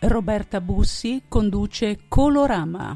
Roberta Bussi conduce Colorama.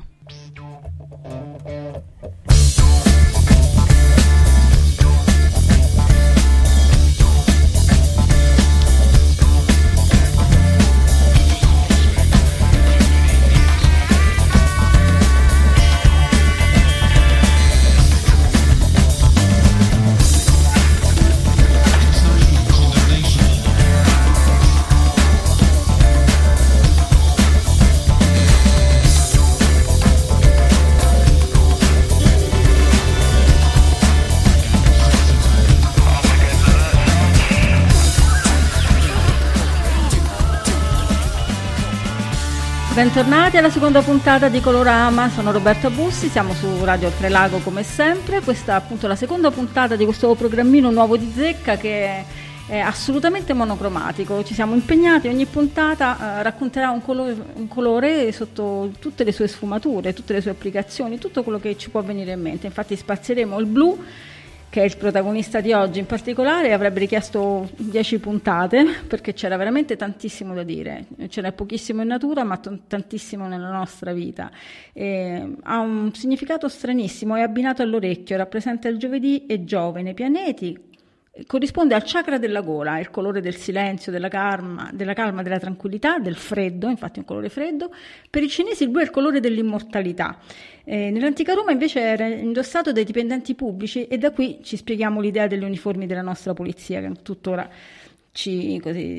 Bentornati alla seconda puntata di Colorama, sono Roberta Bussi, siamo su Radio Trelago come sempre. Questa è appunto la seconda puntata di questo programmino nuovo di Zecca che è assolutamente monocromatico. Ci siamo impegnati, ogni puntata racconterà un colore sotto tutte le sue sfumature, tutte le sue applicazioni, tutto quello che ci può venire in mente. Infatti spazieremo il blu, che è il protagonista di oggi in particolare, avrebbe richiesto 10 puntate perché c'era veramente tantissimo da dire. C'era pochissimo in natura ma tantissimo nella nostra vita. Ha un significato stranissimo, è abbinato all'orecchio, rappresenta il giovedì e Giove nei pianeti, corrisponde al chakra della gola, il colore del silenzio, della calma, della tranquillità, del freddo, infatti è un colore freddo. Per i cinesi il blu è il colore dell'immortalità. Nell'antica Roma invece era indossato dai dipendenti pubblici e da qui ci spieghiamo l'idea delle uniformi della nostra polizia che tuttora ci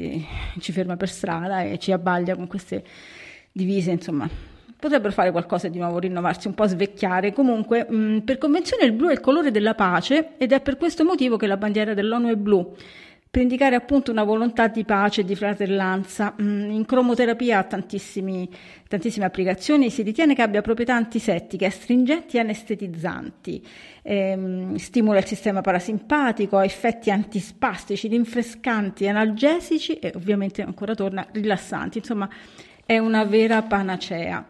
ferma per strada e ci abbaglia con queste divise, insomma. Potrebbero fare qualcosa di nuovo, rinnovarsi un po', svecchiare. Comunque, per convenzione il blu è il colore della pace ed è per questo motivo che la bandiera dell'ONU è blu, per indicare appunto una volontà di pace e di fratellanza. In cromoterapia ha tantissime applicazioni, si ritiene che abbia proprietà antisettiche, astringenti e anestetizzanti, stimola il sistema parasimpatico, ha effetti antispastici, rinfrescanti, analgesici e ovviamente ancora torna rilassanti, insomma è una vera panacea.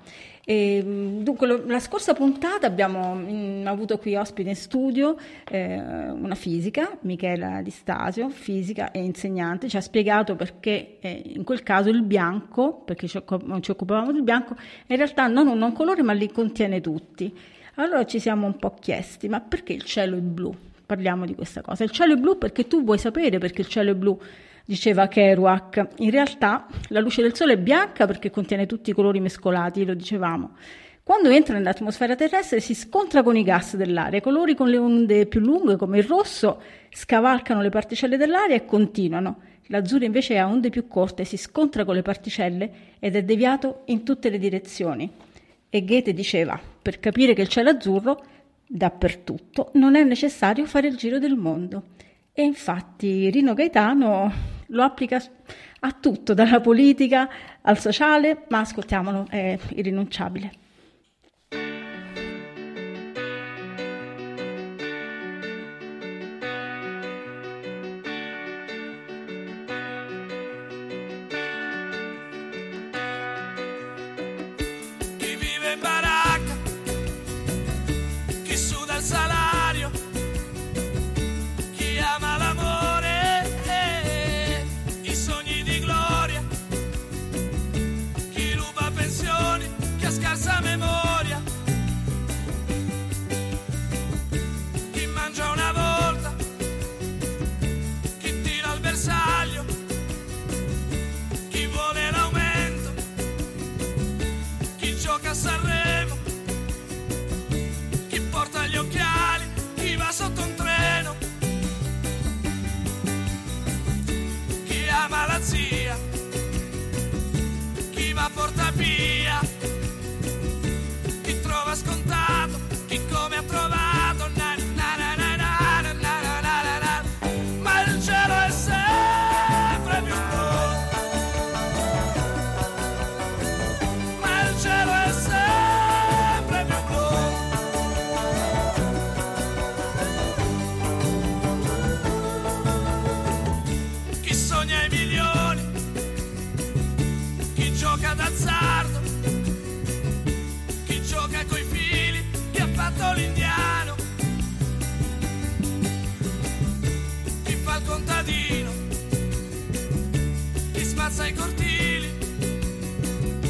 Dunque la scorsa puntata abbiamo avuto qui ospite in studio una fisica, Michela Di Stasio, fisica e insegnante. Ci ha spiegato perché in quel caso il bianco, perché ci occupavamo del bianco, in realtà non un colore ma li contiene tutti. Allora ci siamo un po' chiesti, ma perché il cielo è blu? Parliamo di questa cosa. Il cielo è blu perché tu vuoi sapere perché il cielo è blu, diceva Kerouac. In realtà la luce del sole è bianca perché contiene tutti i colori mescolati, lo dicevamo. Quando entra nell'atmosfera terrestre si scontra con i gas dell'aria. I colori con le onde più lunghe, come il rosso, scavalcano le particelle dell'aria e continuano. L'azzurro invece ha onde più corte, si scontra con le particelle ed è deviato in tutte le direzioni. E Goethe diceva, per capire che il cielo è azzurro, dappertutto, non è necessario fare il giro del mondo. E infatti Rino Gaetano lo applica a tutto, dalla politica al sociale, ma ascoltiamolo, è irrinunciabile. Chi vive in baracca, chi suda il salario, chi ama l'amore, i sogni di gloria, chi ruba pensioni, chi ha scarsa memoria, chi mangia una volta, chi tira al bersaglio, chi vuole l'aumento, chi gioca a Sanremo, chi porta gli occhiali, chi va sotto un treno, chi ama la zia, chi va a Portapia, chi trova scontato, chi come ha trovato, na, na, na, na, na, na, na, na, na, na. Ma il cielo è sempre più blu, ma il cielo è sempre più blu. Chi sogna i milioni, chi gioca d'azzardo, chi gioca coi fili, chi ha fatto l'indiano, chi fa il contadino, chi spazza i cortili,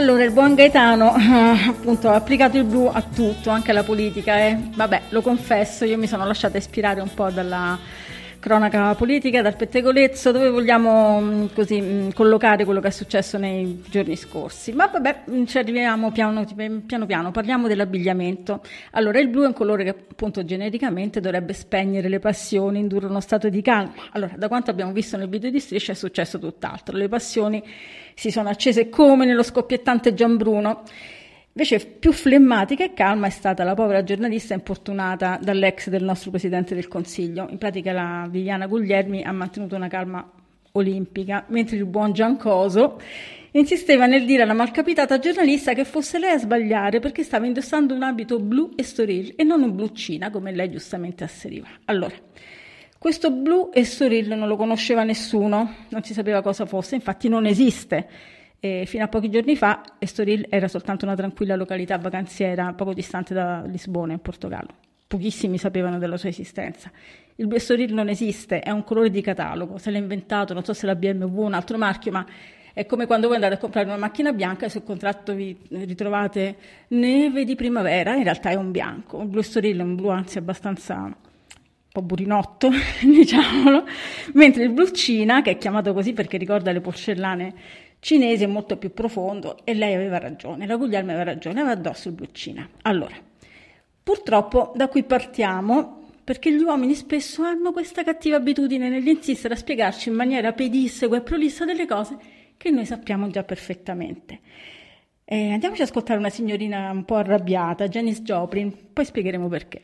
Allora, il buon Gaetano appunto ha applicato il blu a tutto, anche alla politica, e vabbè, lo confesso, io mi sono lasciata ispirare un po' dalla cronaca politica, dal pettegolezzo, dove vogliamo così collocare quello che è successo nei giorni scorsi. Ma vabbè, ci arriviamo piano piano, parliamo dell'abbigliamento. Allora, il blu è un colore che appunto genericamente dovrebbe spegnere le passioni, indurre uno stato di calma. Allora, da quanto abbiamo visto nel video di Striscia è successo tutt'altro, le passioni si sono accese come nello scoppiettante Gianbruno. Invece più flemmatica e calma è stata la povera giornalista importunata dall'ex del nostro Presidente del Consiglio. In pratica la Viviana Guglielmi ha mantenuto una calma olimpica, mentre il buon Giancoso insisteva nel dire alla malcapitata giornalista che fosse lei a sbagliare perché stava indossando un abito blu Estoril e non un blu Cina, come lei giustamente asseriva. Allora, questo blu Estoril non lo conosceva nessuno, non si sapeva cosa fosse, infatti non esiste. E fino a pochi giorni fa Estoril era soltanto una tranquilla località vacanziera poco distante da Lisbona, in Portogallo. Pochissimi sapevano della sua esistenza. Il blu Estoril non esiste, è un colore di catalogo, se l'ha inventato, non so se la BMW o un altro marchio, ma è come quando voi andate a comprare una macchina bianca e sul contratto vi ritrovate neve di primavera, in realtà è un bianco. Il blu Estoril è un blu anzi abbastanza un po' burinotto, diciamolo, mentre il blu Cina, che è chiamato così perché ricorda le porcellane cinesi, è molto più profondo, e lei aveva ragione, la Guglielmi aveva ragione, aveva addosso il blu Cina. Allora, purtroppo da qui partiamo, perché gli uomini spesso hanno questa cattiva abitudine nell'insistere a spiegarci in maniera pedissequa e prolissa delle cose che noi sappiamo già perfettamente. Andiamoci ad ascoltare una signorina un po' arrabbiata, Janis Joplin, poi spiegheremo perché.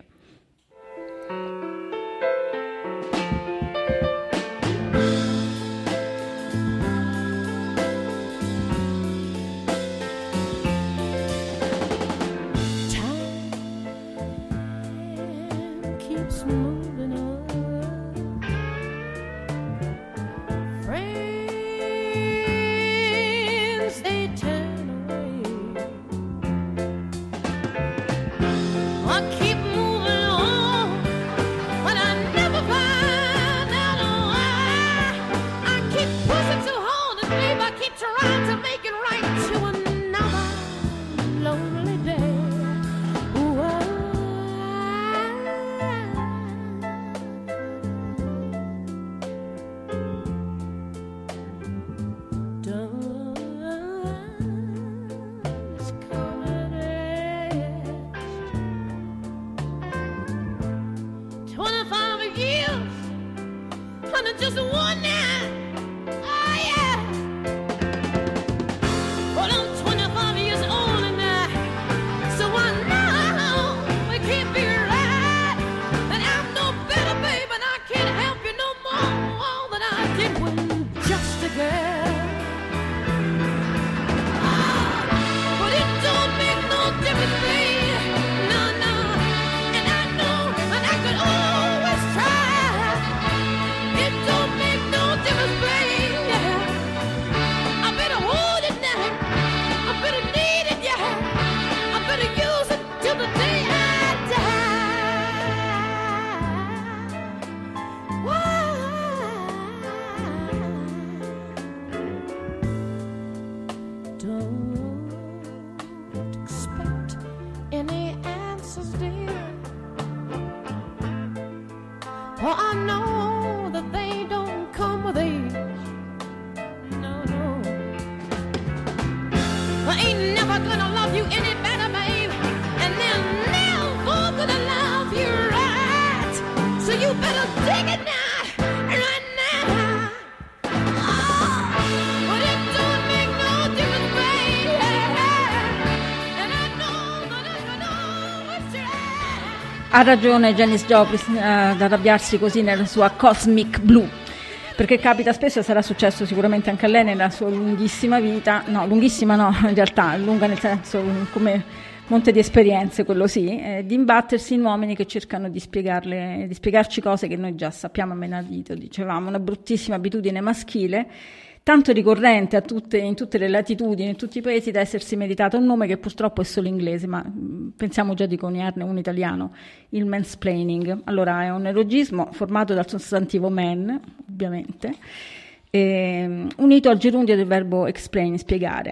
Ha ragione Janis Joplin ad arrabbiarsi così nella sua Cosmic Blue, perché capita spesso, e sarà successo sicuramente anche a lei nella sua lunghissima vita, no, lunghissima no, in realtà, lunga nel senso come monte di esperienze, quello sì, di imbattersi in uomini che cercano di spiegarci cose che noi già sappiamo a menadito, dicevamo, una bruttissima abitudine maschile, tanto ricorrente in tutte le latitudini, in tutti i paesi, da essersi meritato un nome che purtroppo è solo inglese, ma pensiamo già di coniarne un italiano, il mansplaining. Allora, è un neologismo formato dal sostantivo man, ovviamente, unito al gerundio del verbo explain, spiegare.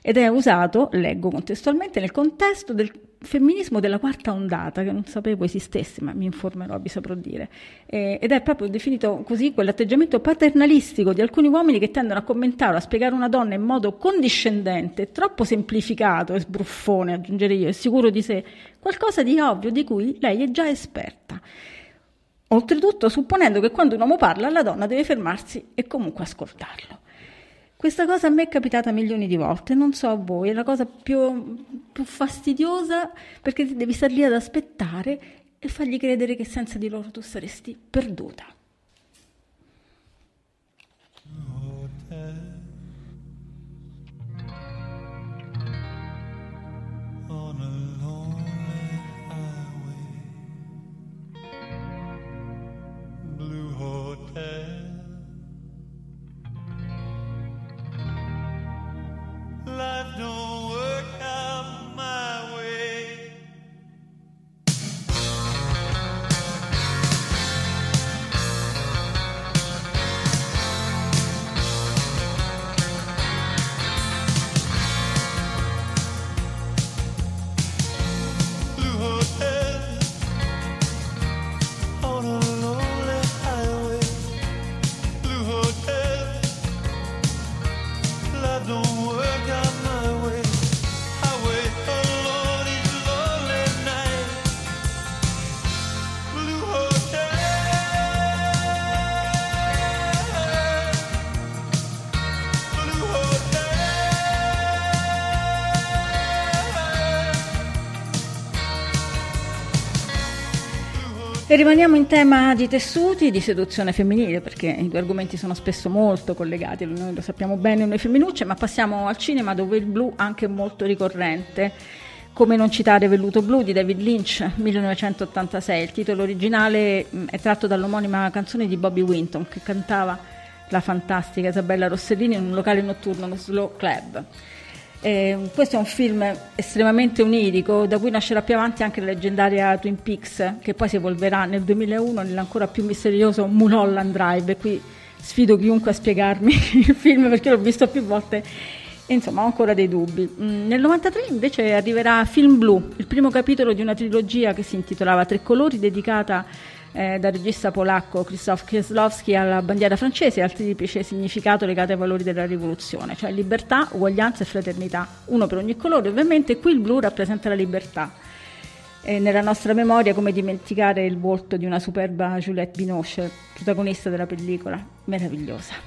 ed è usato, leggo contestualmente, nel contesto del femminismo della quarta ondata, che non sapevo esistesse, ma mi informerò, vi saprò dire, ed è proprio definito così quell'atteggiamento paternalistico di alcuni uomini che tendono a commentare o a spiegare una donna in modo condiscendente, troppo semplificato e sbruffone, aggiungerei io, e sicuro di sé, qualcosa di ovvio di cui lei è già esperta. Oltretutto supponendo che quando un uomo parla la donna deve fermarsi e comunque ascoltarlo. Questa cosa a me è capitata milioni di volte, non so a voi, è la cosa più fastidiosa, perché devi star lì ad aspettare e fargli credere che senza di loro tu saresti perduta. Life don't work out my way. Blue hotel on a lonely highway. Blue hotel. Life don't work out my way. I wait alone each lonely night. Blue hotel. Blue hotel. E rimaniamo in tema di tessuti e di seduzione femminile, perché i due argomenti sono spesso molto collegati, noi lo sappiamo bene noi femminucce, ma passiamo al cinema, dove il blu anche è molto ricorrente. Come non citare Velluto blu di David Lynch, 1986. Il titolo originale è tratto dall'omonima canzone di Bobby Winton, che cantava la fantastica Isabella Rossellini in un locale notturno, lo Slow Club. Questo è un film estremamente onirico, da cui nascerà più avanti anche la leggendaria Twin Peaks, che poi si evolverà nel 2001 nell'ancora più misterioso Mulholland Drive. E qui sfido chiunque a spiegarmi il film, perché l'ho visto più volte e insomma ho ancora dei dubbi. Nel 93 invece arriverà Film Blu, il primo capitolo di una trilogia che si intitolava Tre colori, dedicata dal regista polacco Krzysztof Kieslowski alla bandiera francese e al triplice significato legato ai valori della rivoluzione, cioè libertà, uguaglianza e fraternità, uno per ogni colore. Ovviamente qui il blu rappresenta la libertà. Nella nostra memoria, come dimenticare il volto di una superba Juliette Binoche, protagonista della pellicola, meravigliosa.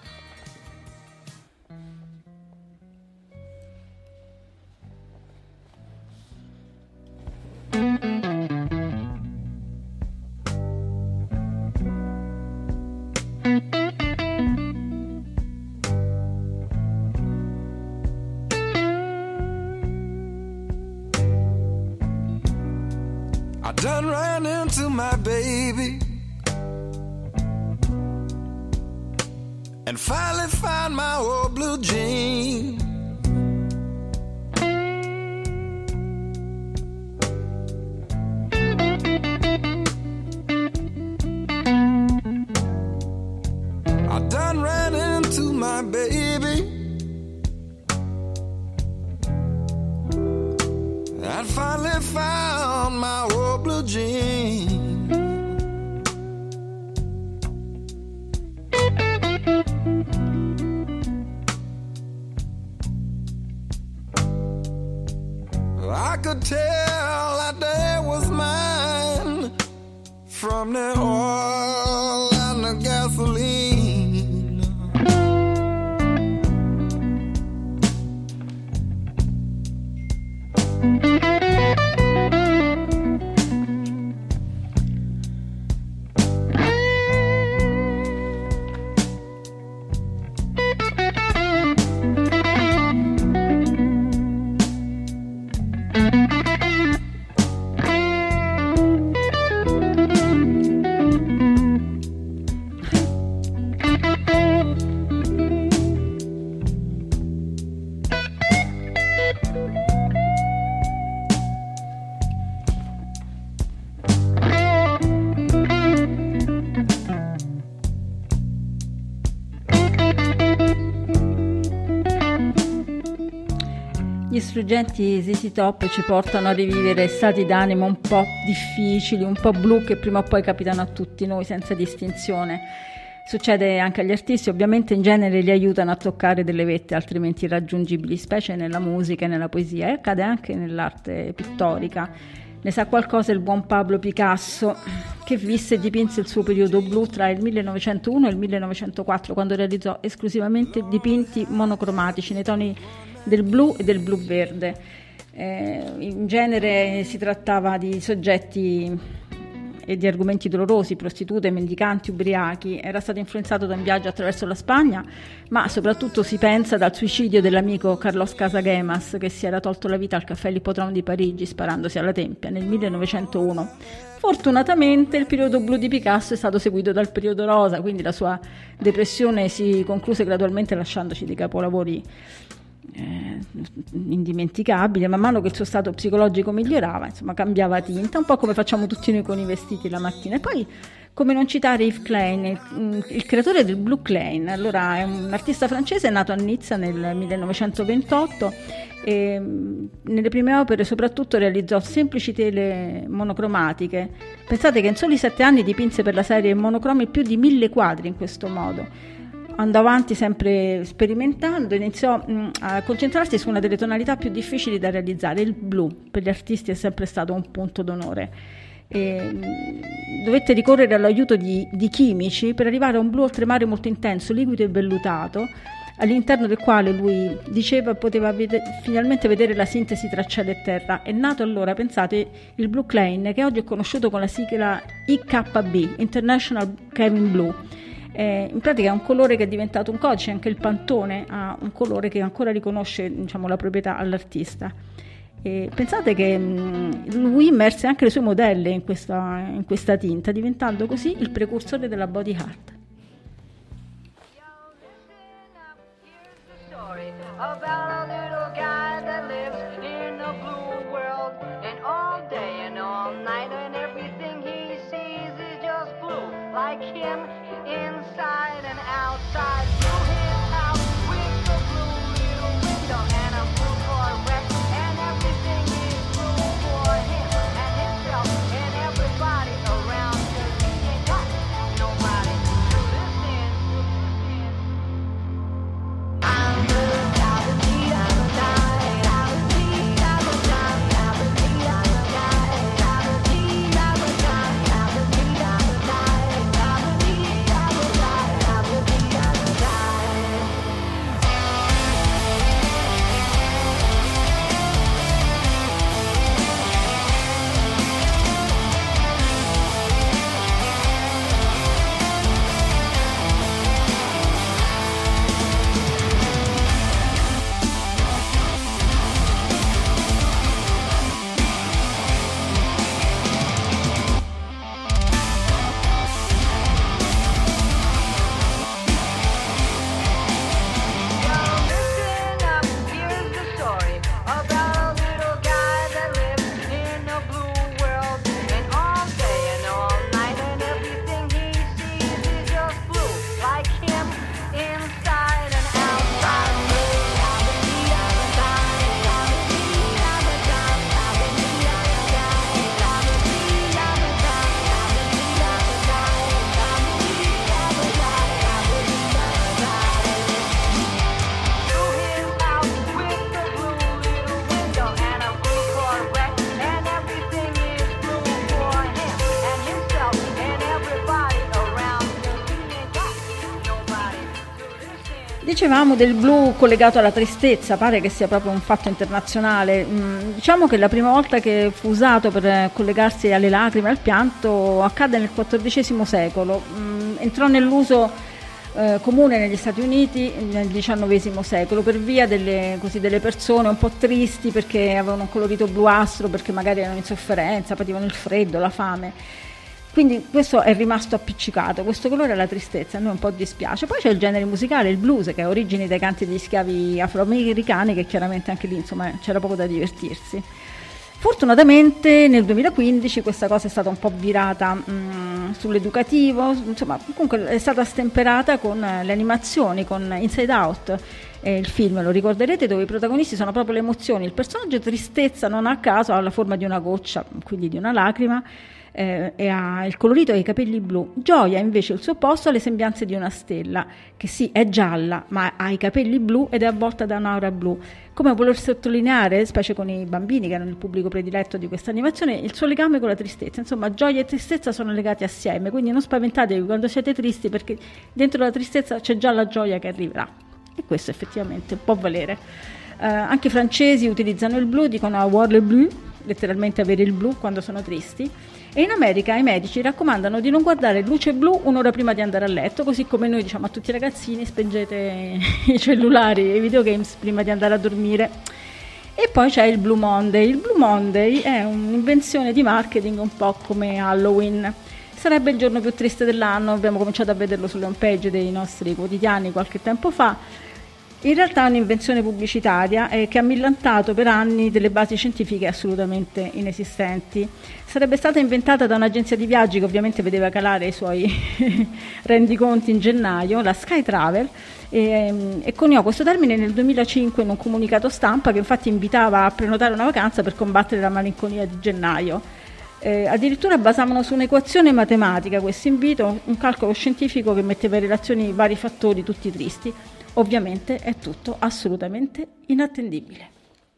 I done ran into my baby and finally found my old blue jean. I done ran into my baby and finally found my old blue jean. I could tell that day was mine from the oil and the gasoline. Gli struggenti ZZ Top ci portano a rivivere stati d'animo un po' difficili, un po' blu, che prima o poi capitano a tutti noi senza distinzione. Succede anche agli artisti, ovviamente in genere li aiutano a toccare delle vette altrimenti irraggiungibili, specie nella musica e nella poesia, e accade anche nell'arte pittorica. Ne sa qualcosa il buon Pablo Picasso, che visse e dipinse il suo periodo blu tra il 1901 e il 1904, quando realizzò esclusivamente dipinti monocromatici nei toni del blu e del blu verde. In genere si trattava di soggetti e di argomenti dolorosi, prostitute, mendicanti, ubriachi. Era stato influenzato da un viaggio attraverso la Spagna, ma soprattutto si pensa dal suicidio dell'amico Carlos Casagemas, che si era tolto la vita al caffè L'Ippodrome di Parigi sparandosi alla tempia nel 1901. Fortunatamente il periodo blu di Picasso è stato seguito dal periodo rosa, quindi la sua depressione si concluse gradualmente lasciandoci dei capolavori indimenticabile. Man mano che il suo stato psicologico migliorava, insomma, cambiava tinta, un po' come facciamo tutti noi con i vestiti la mattina. E poi, come non citare Yves Klein, il creatore del Blue Klein. Allora, è un artista francese nato a Nizza nel 1928 e nelle prime opere soprattutto realizzò semplici tele monocromatiche. Pensate che in soli 7 anni dipinse per la serie monocromi più di 1000 quadri in questo modo. Andò avanti sempre sperimentando, iniziò a concentrarsi su una delle tonalità più difficili da realizzare, il blu. Per gli artisti è sempre stato un punto d'onore. Dovette ricorrere all'aiuto di chimici per arrivare a un blu oltremare molto intenso, liquido e vellutato, all'interno del quale lui diceva poteva finalmente vedere la sintesi tra cielo e terra. È nato allora, pensate, il Blue Klein, che oggi è conosciuto con la sigla IKB, International Kevin Blue. In pratica è un colore che è diventato un codice, anche il Pantone ha un colore che ancora riconosce, diciamo, la proprietà all'artista. Pensate che lui immerse anche le sue modelle in questa tinta, diventando così il precursore della body art. Inside and outside, blew him out with the blue little window and a blue Corvette, and everything is blue for him and himself and everybody around, 'cause he ain't got nobody to listen. I'm the Aberdeen, I'm a guy, Aberdeen, I'm a guy, Aberdeen, I'm a guy, Aberdeen, I'm a guy, Aberdeen, I'm a guy, Aberdeen. Dicevamo del blu collegato alla tristezza, pare che sia proprio un fatto internazionale. Diciamo che la prima volta che fu usato per collegarsi alle lacrime, al pianto, accadde nel XIV secolo. Entrò nell'uso comune negli Stati Uniti nel XIX secolo per via delle persone un po' tristi perché avevano un colorito bluastro, perché magari erano in sofferenza, pativano il freddo, la fame. Quindi questo è rimasto appiccicato, questo colore alla tristezza, a noi un po' dispiace. Poi c'è il genere musicale, il blues, che ha origini dai canti degli schiavi afroamericani, che chiaramente anche lì, insomma, c'era poco da divertirsi. Fortunatamente nel 2015 questa cosa è stata un po' virata sull'educativo, insomma comunque è stata stemperata con le animazioni, con Inside Out, il film, lo ricorderete, dove i protagonisti sono proprio le emozioni. Il personaggio tristezza, non a caso, ha la forma di una goccia, quindi di una lacrima, e ha il colorito e i capelli blu. Gioia invece il suo opposto ha le sembianze di una stella, che sì è gialla ma ha i capelli blu ed è avvolta da un'aura blu, come voler sottolineare, specie con i bambini che erano il pubblico prediletto di questa animazione, il suo legame con la tristezza. Insomma, gioia e tristezza sono legati assieme, quindi non spaventatevi quando siete tristi, perché dentro la tristezza c'è già la gioia che arriverà, e questo effettivamente può valere. Anche i francesi utilizzano il blu, dicono avoir le bleu, letteralmente avere il blu quando sono tristi. E in America i medici raccomandano di non guardare luce blu un'ora prima di andare a letto, così come noi diciamo a tutti i ragazzini: spengete i cellulari e i videogames prima di andare a dormire. E poi c'è il Blue Monday. Il Blue Monday è un'invenzione di marketing un po' come Halloween. Sarebbe il giorno più triste dell'anno, abbiamo cominciato a vederlo sulle home page dei nostri quotidiani qualche tempo fa. In realtà è un'invenzione pubblicitaria che ha millantato per anni delle basi scientifiche assolutamente inesistenti. Sarebbe stata inventata da un'agenzia di viaggi che ovviamente vedeva calare i suoi rendiconti in gennaio, la Sky Travel, e coniò questo termine nel 2005 in un comunicato stampa che infatti invitava a prenotare una vacanza per combattere la malinconia di gennaio. Addirittura basavano su un'equazione matematica questo invito, un calcolo scientifico che metteva in relazione i vari fattori tutti tristi. Ovviamente è tutto assolutamente inattendibile.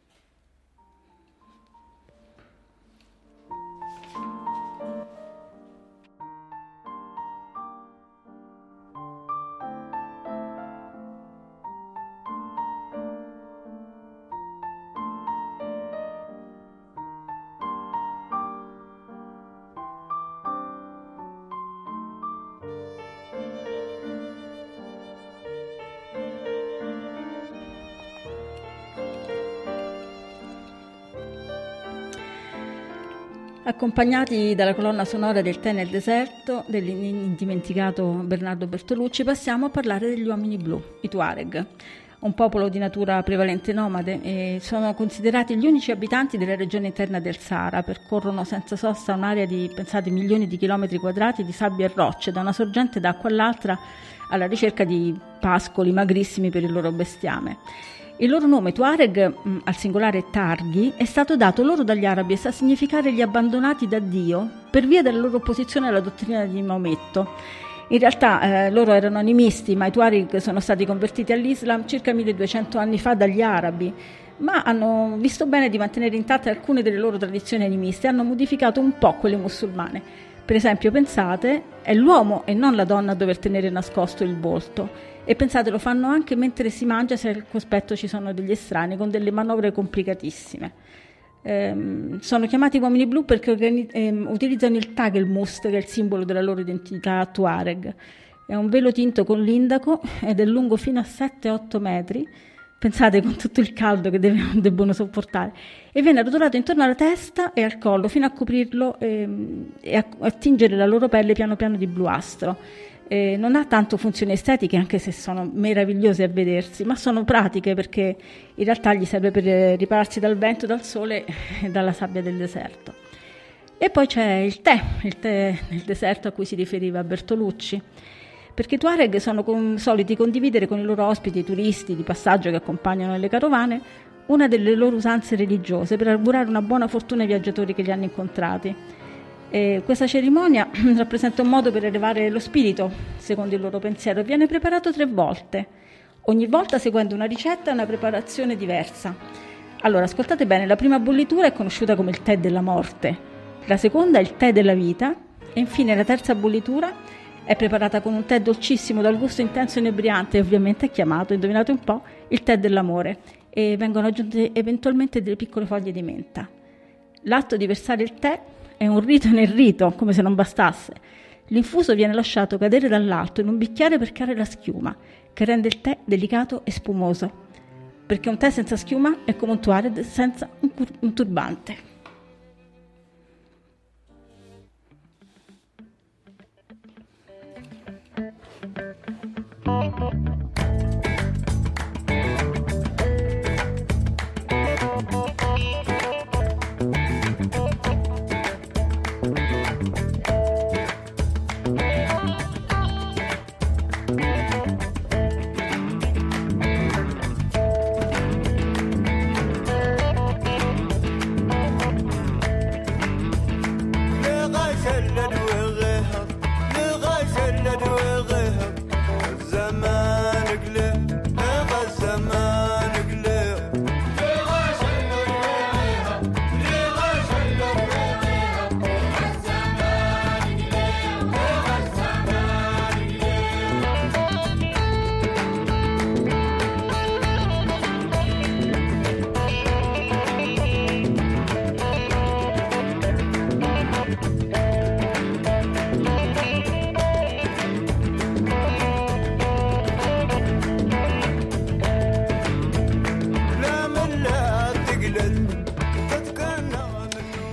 Accompagnati dalla colonna sonora del Tè nel deserto dell'indimenticato Bernardo Bertolucci, passiamo a parlare degli uomini blu, i Tuareg, un popolo di natura prevalente nomade, e sono considerati gli unici abitanti della regione interna del Sahara. Percorrono senza sosta un'area di, pensate, milioni di chilometri quadrati di sabbie e rocce, da una sorgente d'acqua all'altra, alla ricerca di pascoli magrissimi per il loro bestiame. Il loro nome Tuareg, al singolare Targhi, è stato dato loro dagli arabi e sta a significare gli abbandonati da Dio per via della loro opposizione alla dottrina di Maometto. In realtà loro erano animisti, ma i Tuareg sono stati convertiti all'Islam circa 1200 anni fa dagli arabi, ma hanno visto bene di mantenere intatte alcune delle loro tradizioni animiste e hanno modificato un po' quelle musulmane. Per esempio, pensate, è l'uomo e non la donna a dover tenere nascosto il volto. E pensate, lo fanno anche mentre si mangia, se al cospetto ci sono degli estranei, con delle manovre complicatissime. Sono chiamati uomini blu perché utilizzano il tagelmust, che è il simbolo della loro identità Tuareg. È un velo tinto con l'indaco ed è lungo fino a 7-8 metri. Pensate, con tutto il caldo che debbono sopportare. E viene arrotolato intorno alla testa e al collo fino a coprirlo e a tingere la loro pelle piano piano di bluastro. Non ha tanto funzioni estetiche, anche se sono meravigliose a vedersi, ma sono pratiche perché in realtà gli serve per ripararsi dal vento, dal sole e dalla sabbia del deserto. E poi c'è il tè nel deserto a cui si riferiva Bertolucci, perché i Tuareg sono soliti condividere con i loro ospiti, i turisti di passaggio che accompagnano le carovane, una delle loro usanze religiose per augurare una buona fortuna ai viaggiatori che li hanno incontrati. Questa cerimonia rappresenta un modo per elevare lo spirito, secondo il loro pensiero, e viene preparato 3 volte, ogni volta seguendo una ricetta e una preparazione diversa. Allora, ascoltate bene, la prima bollitura è conosciuta come il tè della morte, la seconda è il tè della vita e infine la terza bollitura è preparata con un tè dolcissimo dal gusto intenso e inebriante e ovviamente è chiamato, indovinate un po', il tè dell'amore, e vengono aggiunte eventualmente delle piccole foglie di menta. L'atto di versare il tè è un rito nel rito, come se non bastasse. L'infuso viene lasciato cadere dall'alto in un bicchiere per creare la schiuma, che rende il tè delicato e spumoso. Perché un tè senza schiuma è come un Tuareg senza un turbante.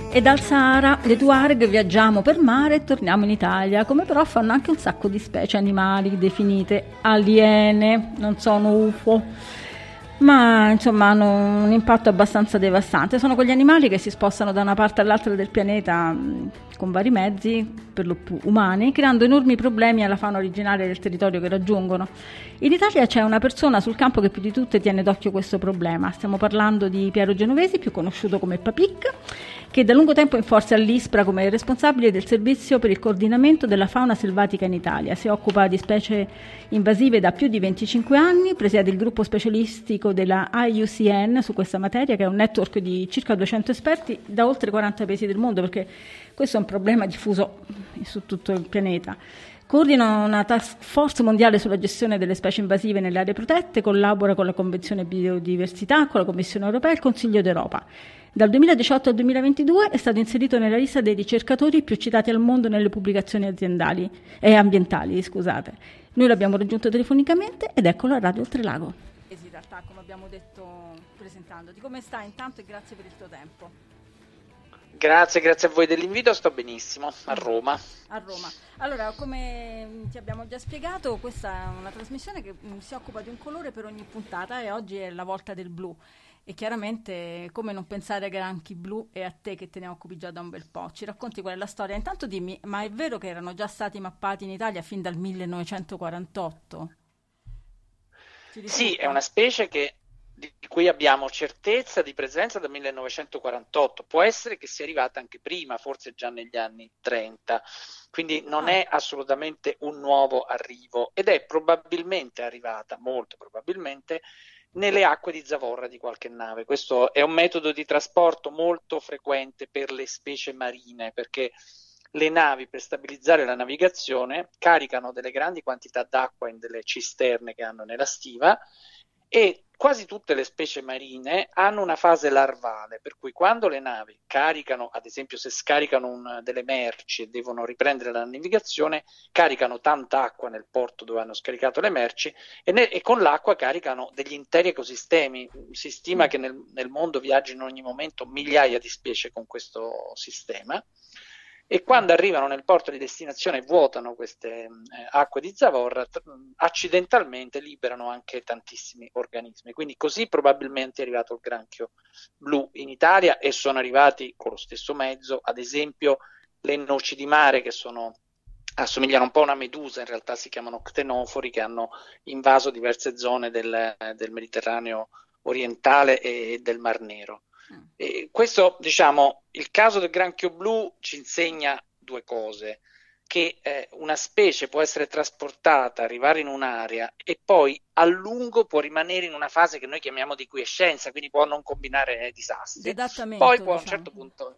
E dal Sahara le Tuareg viaggiamo per mare e torniamo in Italia, come però fanno anche un sacco di specie animali definite aliene, non sono UFO, ma insomma hanno un impatto abbastanza devastante. Sono quegli animali che si spostano da una parte all'altra del pianeta con vari mezzi, per lo più umani, creando enormi problemi alla fauna originaria del territorio che raggiungono. In Italia c'è una persona sul campo che più di tutte tiene d'occhio questo problema. Stiamo parlando di Piero Genovesi, più conosciuto come Papic, che da lungo tempo è in forza all'ISPRA come responsabile del servizio per il coordinamento della fauna selvatica in Italia. Si occupa di specie invasive da più di 25 anni, presiede il gruppo specialistico della IUCN su questa materia, che è un network di circa 200 esperti da oltre 40 paesi del mondo, perché questo è un problema diffuso su tutto il pianeta. Coordina una task force mondiale sulla gestione delle specie invasive nelle aree protette, collabora con la Convenzione Biodiversità, con la Commissione europea e il Consiglio d'Europa. Dal 2018 al 2022 è stato inserito nella lista dei ricercatori più citati al mondo nelle pubblicazioni aziendali e ambientali. Scusate. Noi l'abbiamo raggiunto telefonicamente ed eccolo a Radio Oltrelago. In realtà, come abbiamo detto presentandoti, come stai intanto e grazie per il tuo tempo. Grazie a voi dell'invito, sto benissimo, a Roma. A Roma. Allora, come ti abbiamo già spiegato, questa è una trasmissione che si occupa di un colore per ogni puntata e oggi è la volta del blu. E chiaramente come non pensare ai granchi blu e a te che te ne occupi già da un bel po'. Ci racconti qual è la storia? Intanto dimmi, ma è vero che erano già stati mappati in Italia fin dal 1948? Sì, è una specie di cui abbiamo certezza di presenza dal 1948. Può essere che sia arrivata anche prima, forse già negli anni 30. Quindi non è assolutamente un nuovo arrivo ed è probabilmente arrivata, molto probabilmente, nelle acque di zavorra di qualche nave. Questo è un metodo di trasporto molto frequente per le specie marine, perché le navi, per stabilizzare la navigazione, caricano delle grandi quantità d'acqua in delle cisterne che hanno nella stiva e quasi tutte le specie marine hanno una fase larvale, per cui quando le navi caricano, ad esempio se scaricano delle merci e devono riprendere la navigazione, caricano tanta acqua nel porto dove hanno scaricato le merci e con l'acqua caricano degli interi ecosistemi. Si stima che nel mondo viaggino in ogni momento migliaia di specie con questo sistema. E quando arrivano nel porto di destinazione e vuotano queste acque di zavorra, accidentalmente liberano anche tantissimi organismi. Quindi così probabilmente è arrivato il granchio blu in Italia e sono arrivati con lo stesso mezzo, ad esempio, le noci di mare che assomigliano un po' a una medusa, in realtà si chiamano ctenofori, che hanno invaso diverse zone del Mediterraneo orientale e del Mar Nero. Questo, diciamo, il caso del granchio blu ci insegna due cose: che una specie può essere trasportata, arrivare in un'area e poi a lungo può rimanere in una fase che noi chiamiamo di quiescenza, quindi può non combinare disastri. Poi può a un certo punto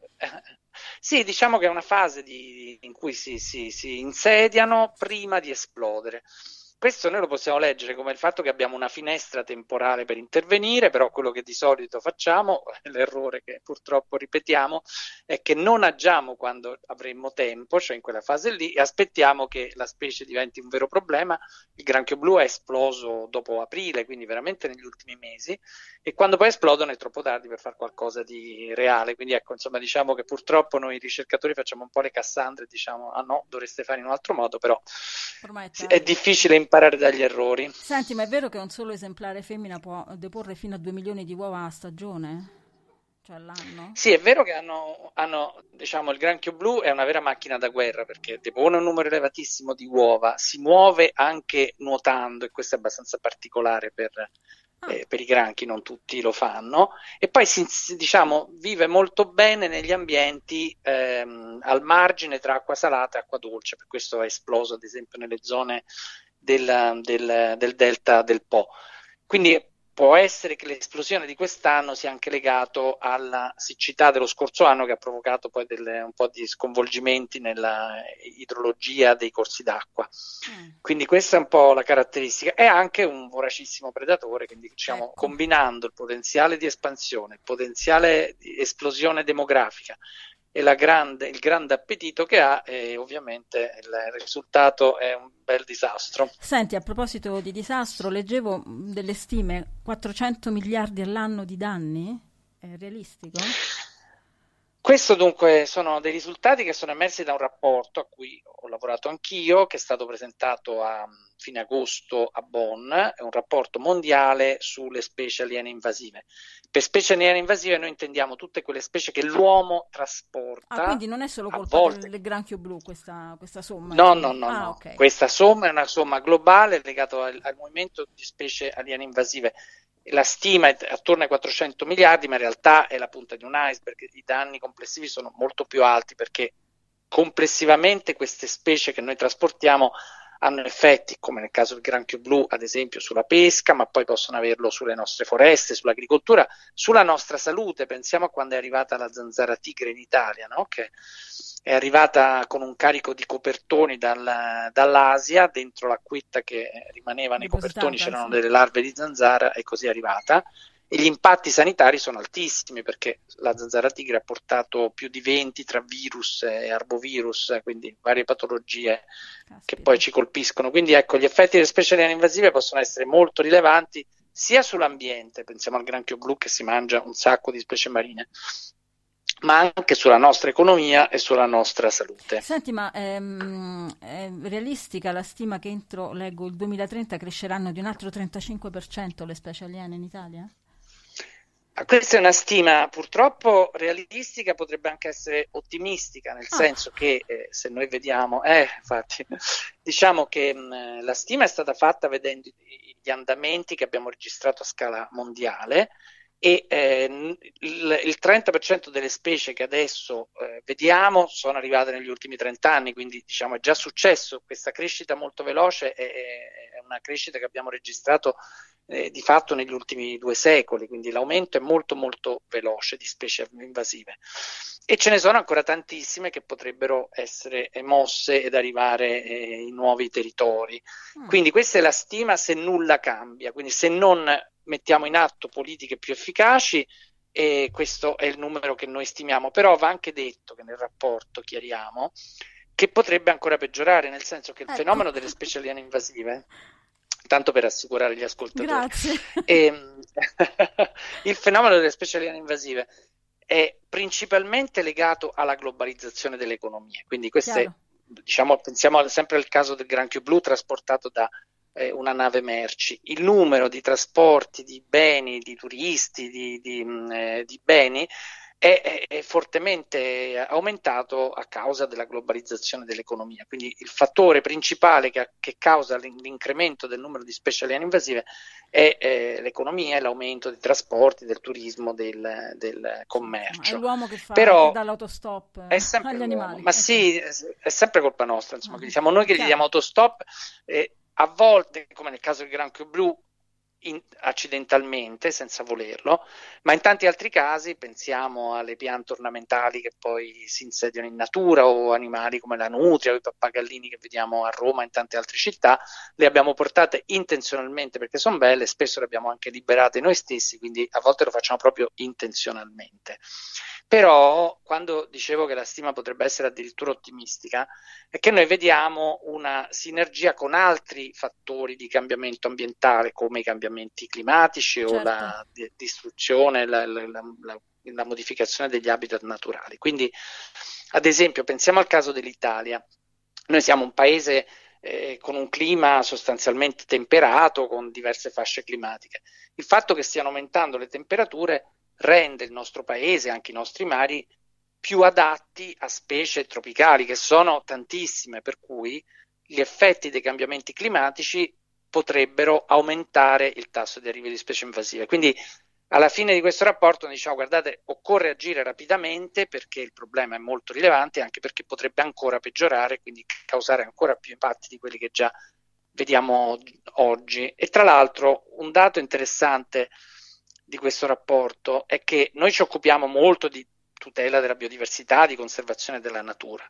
sì, diciamo che è una fase in cui si insediano prima di esplodere. Questo noi lo possiamo leggere come il fatto che abbiamo una finestra temporale per intervenire, però quello che di solito facciamo, l'errore che purtroppo ripetiamo, è che non agiamo quando avremmo tempo, cioè in quella fase lì, e aspettiamo che la specie diventi un vero problema. Il granchio blu è esploso dopo aprile, quindi veramente negli ultimi mesi, e quando poi esplodono è troppo tardi per fare qualcosa di reale. Quindi ecco, insomma, diciamo che purtroppo noi ricercatori facciamo un po' le Cassandre, diciamo, ah no, dovreste fare in un altro modo, però è difficile imparare dagli errori. Senti, ma è vero che un solo esemplare femmina può deporre fino a 2 milioni di uova a stagione? Cioè all'anno? Sì, è vero che hanno, diciamo, il granchio blu è una vera macchina da guerra, perché depone un numero elevatissimo di uova, si muove anche nuotando, e questo è abbastanza particolare per i granchi, non tutti lo fanno, e poi diciamo, vive molto bene negli ambienti al margine tra acqua salata e acqua dolce, per questo è esploso ad esempio nelle zone del delta del Po. Quindi può essere che l'esplosione di quest'anno sia anche legato alla siccità dello scorso anno, che ha provocato poi un po' di sconvolgimenti nella idrologia dei corsi d'acqua. Quindi questa è un po' la caratteristica. È anche un voracissimo predatore, quindi diciamo, combinando il potenziale di espansione, il potenziale di esplosione demografica e il grande appetito che ha, e ovviamente il risultato è un bel disastro. Senti, a proposito di disastro, leggevo delle stime, 400 miliardi all'anno di danni? È realistico? Questo dunque sono dei risultati che sono emersi da un rapporto a cui ho lavorato anch'io, che è stato presentato a fine agosto a Bonn, è un rapporto mondiale sulle specie aliene invasive. Per specie aliene invasive noi intendiamo tutte quelle specie che l'uomo trasporta, quindi non è solo a colpa volte. del granchio blu questa somma, No, insomma. no, no, no. Ok. Questa somma è una somma globale legata al movimento di specie aliene invasive. La stima è attorno ai 400 miliardi, ma in realtà è la punta di un iceberg. I danni complessivi sono molto più alti perché complessivamente queste specie che noi trasportiamo hanno effetti, come nel caso del granchio blu, ad esempio, sulla pesca, ma poi possono averlo sulle nostre foreste, sull'agricoltura, sulla nostra salute. Pensiamo a quando è arrivata la zanzara tigre in Italia, no? Che è arrivata con un carico di copertoni dall'Asia, dentro l'acquetta che rimaneva nei copertoni c'erano delle larve di zanzara e così è arrivata. E gli impatti sanitari sono altissimi perché la zanzara tigre ha portato più di 20 tra virus e arbovirus, quindi varie patologie che poi ci colpiscono. Quindi ecco, gli effetti delle specie aliene invasive possono essere molto rilevanti sia sull'ambiente, pensiamo al granchio blu che si mangia un sacco di specie marine, ma anche sulla nostra economia e sulla nostra salute. Senti, ma è realistica la stima che entro, leggo, il 2030 cresceranno di un altro 35% le specie aliene in Italia? Questa è una stima purtroppo realistica, potrebbe anche essere ottimistica, nel senso che se noi vediamo, infatti, diciamo che la stima è stata fatta vedendo gli andamenti che abbiamo registrato a scala mondiale e il 30% delle specie che adesso vediamo sono arrivate negli ultimi 30 anni, quindi diciamo è già successo. Questa crescita molto veloce è una crescita che abbiamo registrato di fatto negli ultimi 2 secoli, quindi l'aumento è molto molto veloce di specie invasive e ce ne sono ancora tantissime che potrebbero essere mosse ed arrivare in nuovi territori. Quindi questa è la stima se nulla cambia, quindi se non mettiamo in atto politiche più efficaci, e questo è il numero che noi stimiamo. Però va anche detto che nel rapporto chiariamo che potrebbe ancora peggiorare, nel senso che il fenomeno delle specie aliene invasive, tanto per assicurare gli ascoltatori, il fenomeno delle specie aliene invasive è principalmente legato alla globalizzazione delle economie. Quindi queste, diciamo, pensiamo sempre al caso del granchio blu trasportato da una nave merci. Il numero di trasporti di beni, di turisti, di beni è fortemente aumentato a causa della globalizzazione dell'economia. Quindi il fattore principale che causa l'incremento del numero di specie aliene invasive è l'economia e l'aumento dei trasporti, del turismo, del commercio. È l'uomo che fa Però dall'autostop è sempre agli animali. Ma sì, è sempre colpa nostra, insomma, siamo noi che gli diamo autostop. A volte, come nel caso del granchio blu, accidentalmente, senza volerlo, ma in tanti altri casi pensiamo alle piante ornamentali che poi si insediano in natura, o animali come la nutria o i pappagallini che vediamo a Roma e in tante altre città. Le abbiamo portate intenzionalmente perché sono belle, spesso le abbiamo anche liberate noi stessi, quindi a volte lo facciamo proprio intenzionalmente. Però quando dicevo che la stima potrebbe essere addirittura ottimistica, è che noi vediamo una sinergia con altri fattori di cambiamento ambientale, come i cambiamenti climatici o la distruzione, la modificazione degli habitat naturali. Quindi, ad esempio, pensiamo al caso dell'Italia. Noi siamo un paese con un clima sostanzialmente temperato, con diverse fasce climatiche. Il fatto che stiano aumentando le temperature rende il nostro paese, anche i nostri mari, più adatti a specie tropicali, che sono tantissime, per cui gli effetti dei cambiamenti climatici potrebbero aumentare il tasso di arrivo di specie invasive. Quindi alla fine di questo rapporto diciamo: guardate, occorre agire rapidamente perché il problema è molto rilevante, anche perché potrebbe ancora peggiorare, quindi causare ancora più impatti di quelli che già vediamo oggi. E tra l'altro un dato interessante di questo rapporto è che noi ci occupiamo molto di tutela della biodiversità, di conservazione della natura,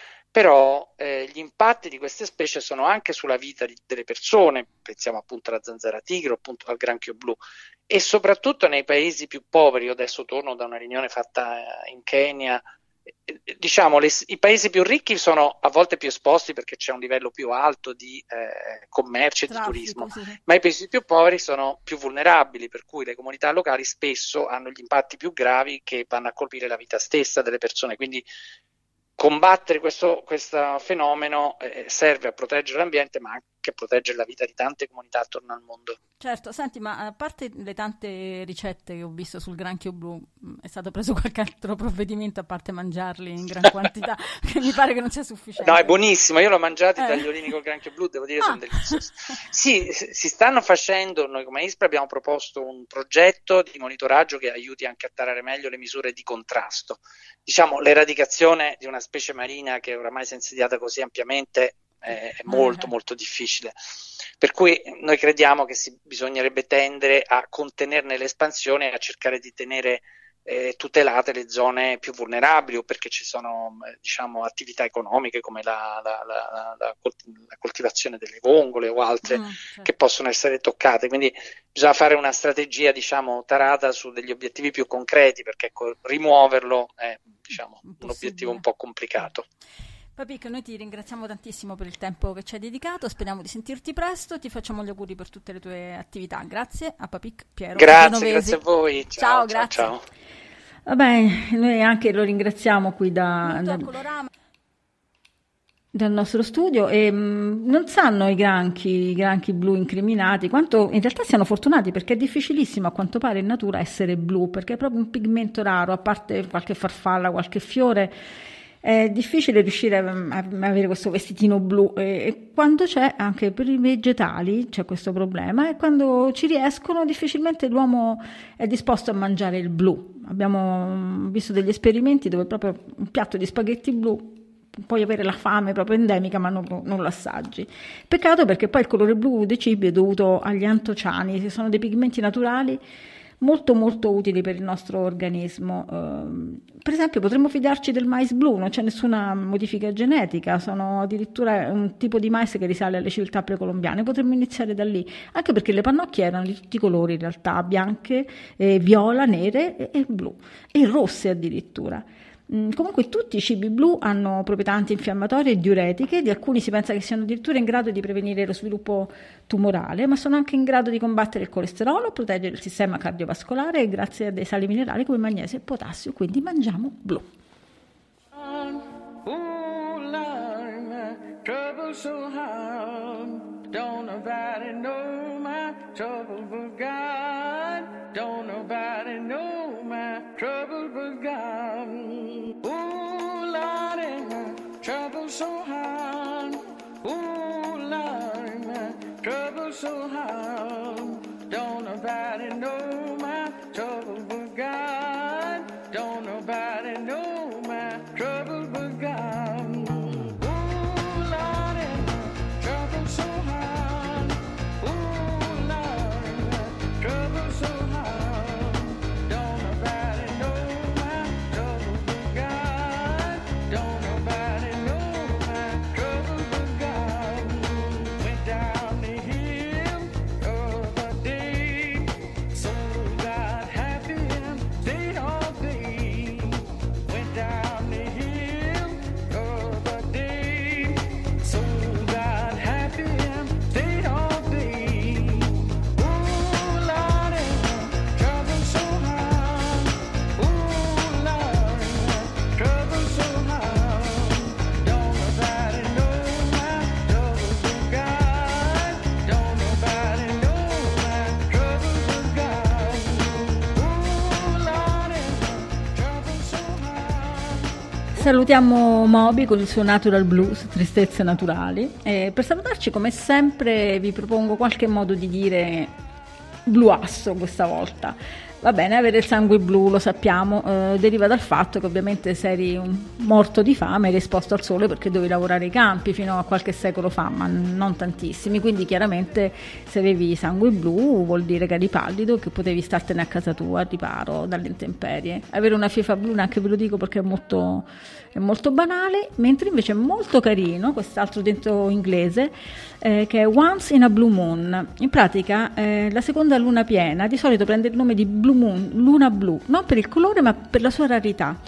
però gli impatti di queste specie sono anche sulla vita delle persone, pensiamo appunto alla zanzara tigre, appunto al granchio blu, e soprattutto nei paesi più poveri. Io adesso torno da una riunione fatta in Kenya diciamo, i paesi più ricchi sono a volte più esposti perché c'è un livello più alto di commercio e di turismo, ma i paesi più poveri sono più vulnerabili, per cui le comunità locali spesso hanno gli impatti più gravi che vanno a colpire la vita stessa delle persone. Quindi combattere questo fenomeno serve a proteggere l'ambiente, ma anche a proteggere la vita di tante comunità attorno al mondo. Certo, senti, ma a parte le tante ricette che ho visto sul granchio blu, è stato preso qualche altro provvedimento a parte mangiarli in gran quantità, che mi pare che non sia sufficiente. No, è buonissimo, io l'ho mangiato, i tagliolini col granchio blu, devo dire, sono deliziosi. Sì, si stanno facendo, noi come ISPRA abbiamo proposto un progetto di monitoraggio che aiuti anche a tarare meglio le misure di contrasto. Diciamo, l'eradicazione di una specie marina che oramai si è insediata così ampiamente è molto molto difficile, per cui noi crediamo che bisognerebbe tendere a contenerne l'espansione e a cercare di tenere tutelate le zone più vulnerabili, o perché ci sono diciamo attività economiche come la coltivazione delle vongole o altre che possono essere toccate. Quindi bisogna fare una strategia diciamo tarata su degli obiettivi più concreti, perché rimuoverlo è diciamo un obiettivo un po' complicato. Papic, noi ti ringraziamo tantissimo per il tempo che ci hai dedicato, speriamo di sentirti presto, ti facciamo gli auguri per tutte le tue attività. Grazie a Papic Piero. Grazie a voi. Ciao, grazie. Ciao. Vabbè, noi anche lo ringraziamo qui dal nostro studio, e non sanno i granchi blu incriminati quanto in realtà siano fortunati, perché è difficilissimo a quanto pare in natura essere blu, perché è proprio un pigmento raro, a parte qualche farfalla, qualche fiore. È difficile riuscire a avere questo vestitino blu, e quando c'è, anche per i vegetali c'è questo problema, e quando ci riescono difficilmente l'uomo è disposto a mangiare il blu. Abbiamo visto degli esperimenti dove proprio un piatto di spaghetti blu puoi avere la fame proprio endemica, ma non lo assaggi. Peccato, perché poi il colore blu dei cibi è dovuto agli antociani, che sono dei pigmenti naturali molto molto utili per il nostro organismo. Per esempio potremmo fidarci del mais blu, non c'è nessuna modifica genetica, sono addirittura un tipo di mais che risale alle civiltà precolombiane, potremmo iniziare da lì, anche perché le pannocchie erano di tutti i colori in realtà, bianche, viola, nere e blu, e rosse addirittura. Comunque tutti i cibi blu hanno proprietà antinfiammatorie e diuretiche, di alcuni si pensa che siano addirittura in grado di prevenire lo sviluppo tumorale, ma sono anche in grado di combattere il colesterolo, proteggere il sistema cardiovascolare, grazie a dei sali minerali come magnesio e potassio, quindi mangiamo blu. Don't nobody know my trouble but God. Don't nobody know my trouble but God. Ooh, Lordy, my trouble so hard. Ooh, Lordy, my trouble so hard. Don't nobody know my trouble but God. Don't nobody know my trouble but God. Ooh, Lordy, my trouble so hard. Salutiamo Moby con il suo Natural Blues, tristezze naturali, e per salutarci come sempre vi propongo qualche modo di dire bluasso questa volta. Va bene, avere il sangue blu, lo sappiamo, deriva dal fatto che ovviamente se eri un morto di fame eri esposto al sole perché dovevi lavorare ai campi fino a qualche secolo fa, ma non tantissimi, quindi chiaramente se avevi sangue blu vuol dire che eri pallido, che potevi startene a casa tua a riparo dalle intemperie. Avere una fifa blu neanche ve lo dico perché è molto banale, mentre invece è molto carino quest'altro dentro inglese, che è Once in a Blue Moon. In pratica la seconda luna piena di solito prende il nome di Blue Moon, luna blu, non per il colore ma per la sua rarità.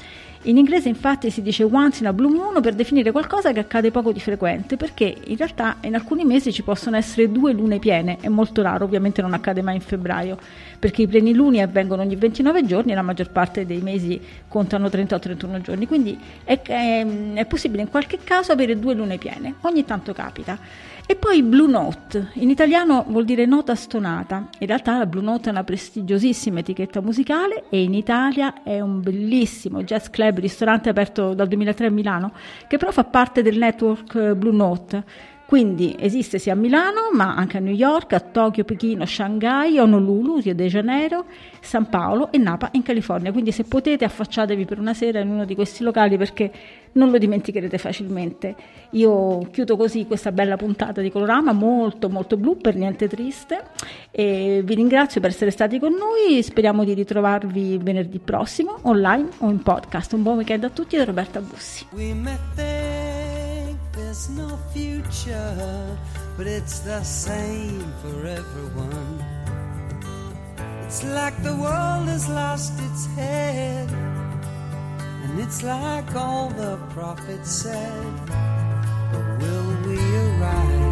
In inglese infatti si dice once in a blue moon per definire qualcosa che accade poco di frequente, perché in realtà in alcuni mesi ci possono essere 2 lune piene, è molto raro, ovviamente non accade mai in febbraio, perché i pleniluni avvengono ogni 29 giorni e la maggior parte dei mesi contano 30-31 giorni, quindi è possibile in qualche caso avere 2 lune piene, ogni tanto capita. E poi Blue Note, in italiano vuol dire nota stonata. In realtà la Blue Note è una prestigiosissima etichetta musicale e in Italia è un bellissimo jazz club, ristorante aperto dal 2003 a Milano, che però fa parte del network Blue Note. Quindi esiste sia a Milano, ma anche a New York, a Tokyo, Pechino, Shanghai, Honolulu, Rio de Janeiro, San Paolo e Napa in California. Quindi se potete affacciatevi per una sera in uno di questi locali, perché non lo dimenticherete facilmente. Io chiudo così questa bella puntata di Colorama, molto molto blu, per niente triste, e vi ringrazio per essere stati con noi. Speriamo di ritrovarvi venerdì prossimo online o in podcast. Un buon weekend a tutti da Roberta Bussi. We may think there's no future, but it's the same for everyone. It's like the world has lost its head, and it's like all the prophets said. But will we arrive?